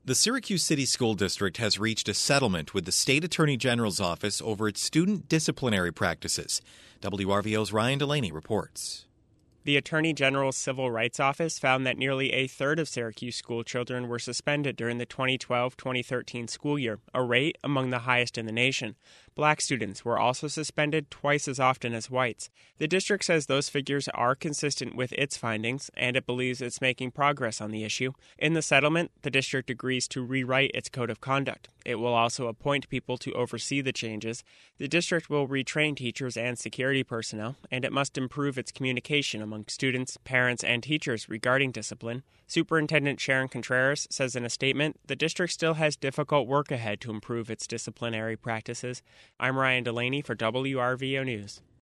The Syracuse City School District has reached a settlement with the State Attorney General's office over its student disciplinary practices. WRVO's Ryan Delaney reports. The Attorney General's Civil Rights Office found that nearly a third of Syracuse school children were suspended during the 2012-2013 school year, a rate among the highest in the nation. Black students were also suspended twice as often as whites. The district says those figures are consistent with its findings, and it believes it's making progress on the issue. In the settlement, the district agrees to rewrite its code of conduct. It will also appoint people to oversee the changes. The district will retrain teachers and security personnel, and it must improve its communication among students, parents, and teachers regarding discipline. Superintendent Sharon Contreras says in a statement, the district still has difficult work ahead to improve its disciplinary practices. I'm Ryan Delaney for WRVO News.